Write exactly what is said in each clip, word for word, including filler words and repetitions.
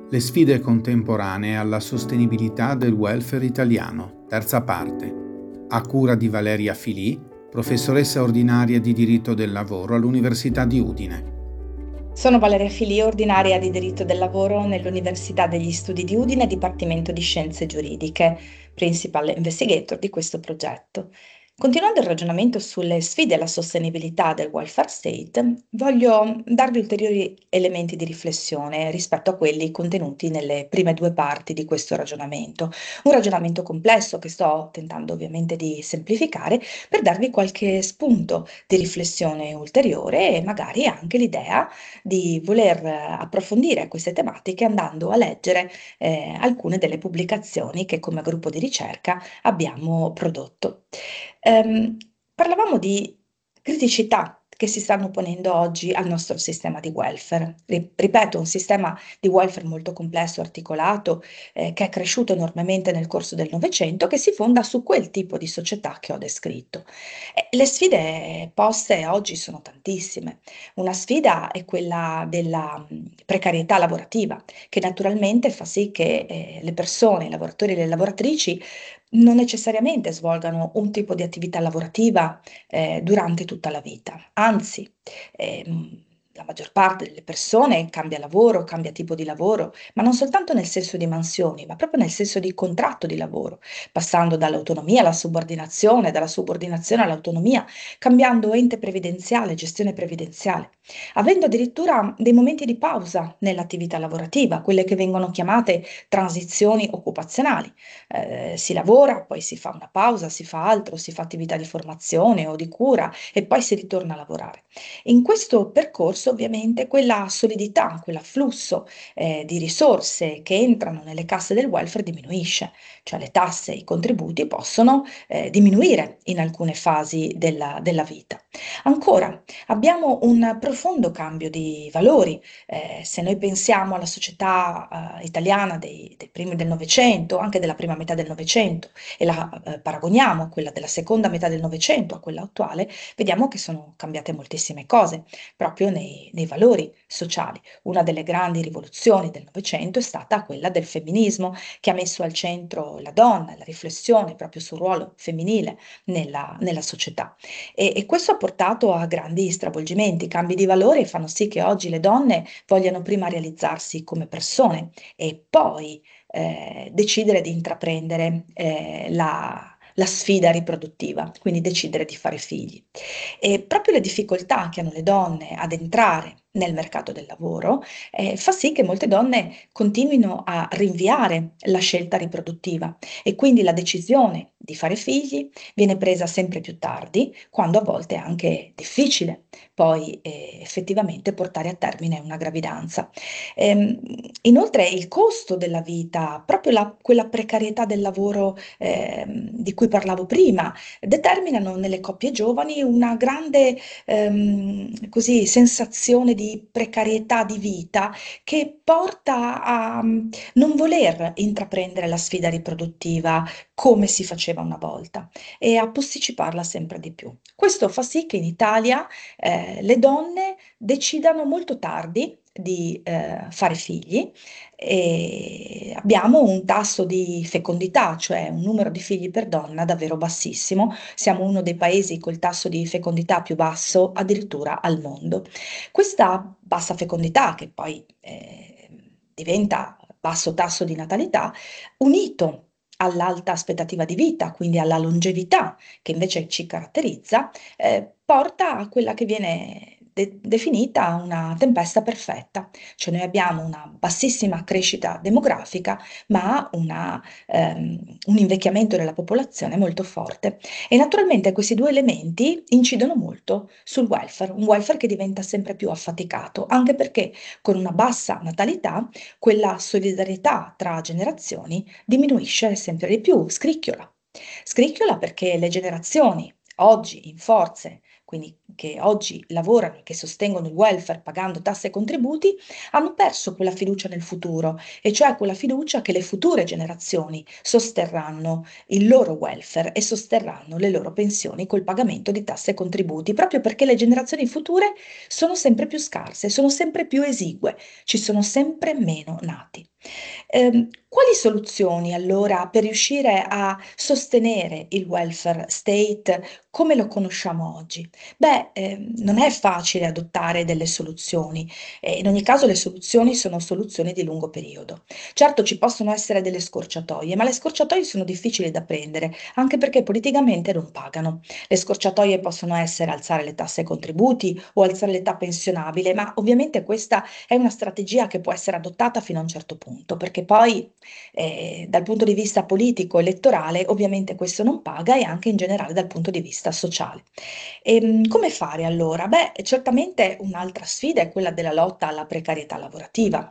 Le sfide contemporanee alla sostenibilità del welfare italiano, terza parte, a cura di Valeria Filì, professoressa ordinaria di diritto del lavoro all'Università di Udine. Sono Valeria Filì, ordinaria di diritto del lavoro nell'Università degli Studi di Udine, Dipartimento di Scienze Giuridiche, principal investigator di questo progetto. Continuando il ragionamento sulle sfide alla sostenibilità del welfare state, voglio darvi ulteriori elementi di riflessione rispetto a quelli contenuti nelle prime due parti di questo ragionamento. Un ragionamento complesso che sto tentando ovviamente di semplificare per darvi qualche spunto di riflessione ulteriore e magari anche l'idea di voler approfondire queste tematiche andando a leggere eh, alcune delle pubblicazioni che come gruppo di ricerca abbiamo prodotto. Ehm, parlavamo di criticità che si stanno ponendo oggi al nostro sistema di welfare. Ri- ripeto, un sistema di welfare molto complesso, articolato, eh, che è cresciuto enormemente nel corso del Novecento, che si fonda su quel tipo di società che ho descritto. E le sfide poste oggi sono tantissime. Una sfida è quella della mh, precarietà lavorativa, che naturalmente fa sì che eh, le persone, i lavoratori e le lavoratrici non necessariamente svolgano un tipo di attività lavorativa eh, durante tutta la vita. Anzi, ehm, la maggior parte delle persone cambia lavoro, cambia tipo di lavoro, ma non soltanto nel senso di mansioni, ma proprio nel senso di contratto di lavoro, passando dall'autonomia alla subordinazione, dalla subordinazione all'autonomia, cambiando ente previdenziale, gestione previdenziale, avendo addirittura dei momenti di pausa nell'attività lavorativa, quelle che vengono chiamate transizioni occupazionali. Eh, si lavora, poi si fa una pausa, si fa altro, si fa attività di formazione o di cura e poi si ritorna a lavorare. In questo percorso ovviamente quella solidità, quell'afflusso eh, di risorse che entrano nelle casse del welfare diminuisce, cioè le tasse e i contributi possono eh, diminuire in alcune fasi della, della vita. Ancora, abbiamo un profondo cambio di valori. Eh, se noi pensiamo alla società eh, italiana dei, dei primi del Novecento, anche della prima metà del Novecento, e la eh, paragoniamo a quella della seconda metà del Novecento, a quella attuale, vediamo che sono cambiate moltissime cose, proprio nei, nei valori sociali. Una delle grandi rivoluzioni del Novecento è stata quella del femminismo, che ha messo al centro la donna, la riflessione proprio sul ruolo femminile nella, nella società. E, e questo ha portato a grandi stravolgimenti, cambi di valore e fanno sì che oggi le donne vogliano prima realizzarsi come persone e poi eh, decidere di intraprendere eh, la, la sfida riproduttiva, quindi decidere di fare figli. E proprio le difficoltà che hanno le donne ad entrare nel mercato del lavoro eh, fa sì che molte donne continuino a rinviare la scelta riproduttiva e quindi la decisione di fare figli viene presa sempre più tardi, quando a volte è anche difficile poi eh, effettivamente portare a termine una gravidanza. Ehm, inoltre il costo della vita, proprio la- quella precarietà del lavoro ehm, di cui parlavo prima, determinano nelle coppie giovani una grande ehm, così, sensazione di precarietà di vita che porta a mm, non voler intraprendere la sfida riproduttiva come si faceva una volta e a posticiparla sempre di più. Questo fa sì che in Italia eh, le donne decidano molto tardi di eh, fare figli e abbiamo un tasso di fecondità, cioè un numero di figli per donna davvero bassissimo. Siamo uno dei paesi col tasso di fecondità più basso addirittura al mondo. Questa bassa fecondità, che poi eh, diventa basso tasso di natalità, unito all'alta aspettativa di vita, quindi alla longevità che invece ci caratterizza, eh, porta a quella che viene de- definita una tempesta perfetta. Cioè noi abbiamo una bassissima crescita demografica, ma una, ehm, un invecchiamento della popolazione molto forte. E naturalmente questi due elementi incidono molto sul welfare, un welfare che diventa sempre più affaticato, anche perché con una bassa natalità quella solidarietà tra generazioni diminuisce sempre di più, scricchiola. Scricchiola perché le generazioni oggi in forze, quindi che oggi lavorano e che sostengono il welfare pagando tasse e contributi, hanno perso quella fiducia nel futuro, e cioè quella fiducia che le future generazioni sosterranno il loro welfare e sosterranno le loro pensioni col pagamento di tasse e contributi, proprio perché le generazioni future sono sempre più scarse, sono sempre più esigue, ci sono sempre meno nati. Ehm, quali soluzioni allora per riuscire a sostenere il welfare state come lo conosciamo oggi? Beh, ehm, non è facile adottare delle soluzioni e in ogni caso le soluzioni sono soluzioni di lungo periodo. Certo ci possono essere delle scorciatoie, ma le scorciatoie sono difficili da prendere, anche perché politicamente non pagano. Le scorciatoie possono essere alzare le tasse e contributi o alzare l'età pensionabile, ma ovviamente questa è una strategia che può essere adottata fino a un certo punto, perché poi eh, dal punto di vista politico, elettorale, ovviamente questo non paga e anche in generale dal punto di vista sociale. E, come fare allora? Beh, certamente un'altra sfida è quella della lotta alla precarietà lavorativa.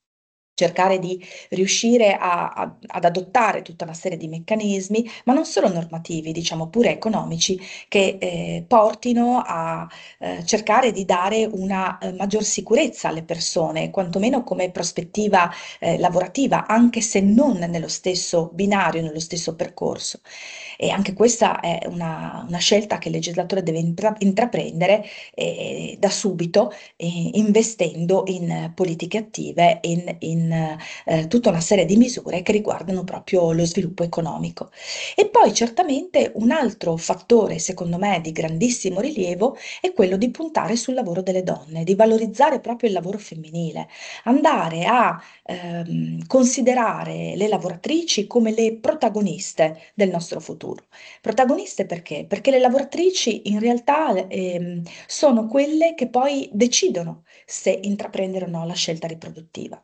Cercare di riuscire a a ad adottare tutta una serie di meccanismi, ma non solo normativi, diciamo pure economici, che, ehm, portino a, ehm, cercare di dare una, ehm, maggior sicurezza alle persone, quantomeno come prospettiva, ehm, lavorativa, anche se non nello stesso binario, nello stesso percorso. E anche questa è una una scelta che il legislatore deve intra intraprendere, ehm, da subito, ehm, investendo in politiche attive, in in, ehm, tutta una serie di misure che riguardano proprio lo sviluppo economico. E poi certamente un altro fattore, secondo me, di grandissimo rilievo è quello di puntare sul lavoro delle donne, di valorizzare proprio il lavoro femminile, andare a, ehm, considerare le lavoratrici come le protagoniste del nostro futuro. Protagoniste perché? Perché le lavoratrici in realtà, ehm, sono quelle che poi decidono se intraprendere o no la scelta riproduttiva.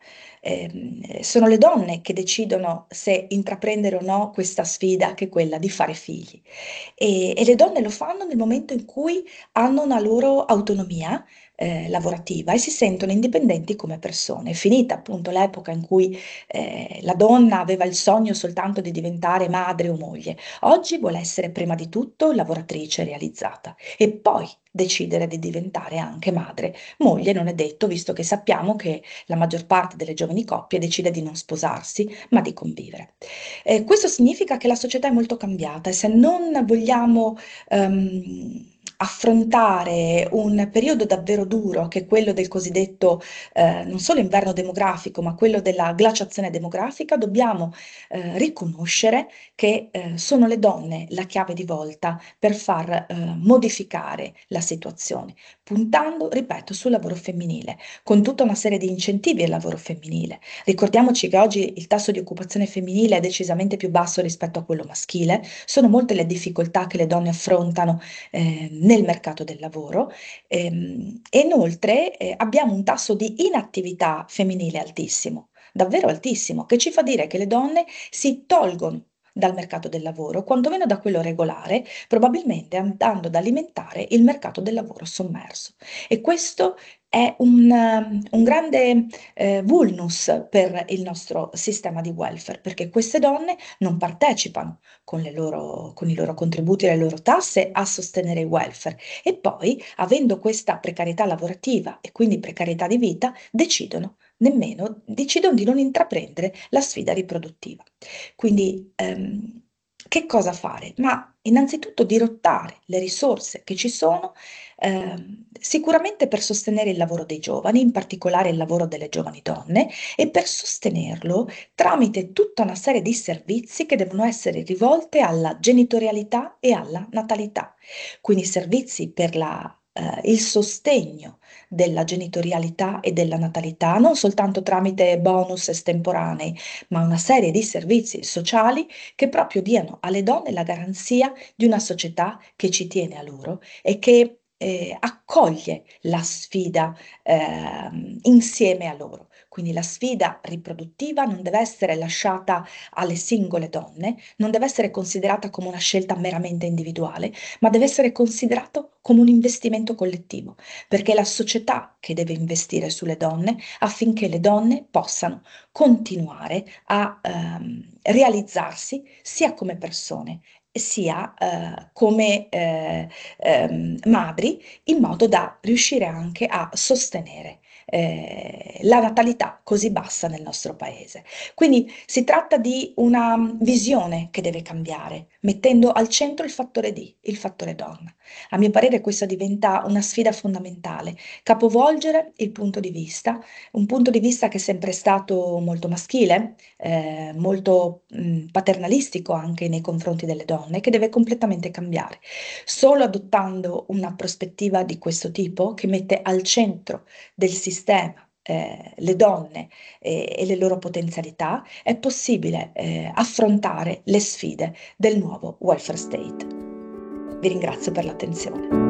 Ehm, sono le donne che decidono se intraprendere o no questa sfida che è quella di fare figli. E, e le donne lo fanno nel momento in cui hanno una loro autonomia eh, lavorativa e si sentono indipendenti come persone. È finita appunto l'epoca in cui eh, la donna aveva il sogno soltanto di diventare madre o moglie. Oggi vuole essere prima di tutto lavoratrice realizzata e poi decidere di diventare anche madre. Moglie non è detto, visto che sappiamo che la maggior parte delle giovani coppie decide di non sposarsi, ma di convivere. Eh, questo significa che la società è molto cambiata e se non vogliamo ehm, affrontare un periodo davvero duro, che è quello del cosiddetto eh, non solo inverno demografico, ma quello della glaciazione demografica, dobbiamo eh, riconoscere che eh, sono le donne la chiave di volta per far eh, modificare la situazione, puntando, ripeto, sul lavoro femminile, con tutta una serie di incentivi al lavoro femminile. Ricordiamoci che oggi il tasso di occupazione femminile è decisamente più basso rispetto a quello maschile, sono molte le difficoltà che le donne affrontano eh, nel mercato del lavoro ehm, e inoltre eh, abbiamo un tasso di inattività femminile altissimo, davvero altissimo, che ci fa dire che le donne si tolgono dal mercato del lavoro, quantomeno da quello regolare, probabilmente andando ad alimentare il mercato del lavoro sommerso. E questo è un, um, un grande eh, vulnus per il nostro sistema di welfare, perché queste donne non partecipano con le loro, con i loro contributi e le loro tasse a sostenere il welfare e poi, avendo questa precarietà lavorativa e quindi precarietà di vita, decidono nemmeno, decidono di non intraprendere la sfida riproduttiva. Quindi, ehm, che cosa fare? Ma innanzitutto dirottare le risorse che ci sono, ehm, sicuramente per sostenere il lavoro dei giovani, in particolare il lavoro delle giovani donne, e per sostenerlo tramite tutta una serie di servizi che devono essere rivolte alla genitorialità e alla natalità. Quindi servizi per la, eh, il sostegno della genitorialità e della natalità, non soltanto tramite bonus estemporanei, ma una serie di servizi sociali che proprio diano alle donne la garanzia di una società che ci tiene a loro e che eh, accoglie la sfida ehm, insieme a loro. Quindi la sfida riproduttiva non deve essere lasciata alle singole donne, non deve essere considerata come una scelta meramente individuale, ma deve essere considerato come un investimento collettivo, perché è la società che deve investire sulle donne affinché le donne possano continuare a ehm, realizzarsi sia come persone sia eh, come eh, ehm, madri, in modo da riuscire anche a sostenere eh, la natalità così bassa nel nostro paese. Quindi si tratta di una visione che deve cambiare, mettendo al centro il fattore D, il fattore donna. A mio parere questa diventa una sfida fondamentale, capovolgere il punto di vista, un punto di vista che è sempre stato molto maschile, eh, molto mh, paternalistico anche nei confronti delle donne, che deve completamente cambiare. Solo adottando una prospettiva di questo tipo, che mette al centro del sistema eh, le donne eh, e le loro potenzialità, è possibile eh, affrontare le sfide del nuovo welfare state. Vi ringrazio per l'attenzione.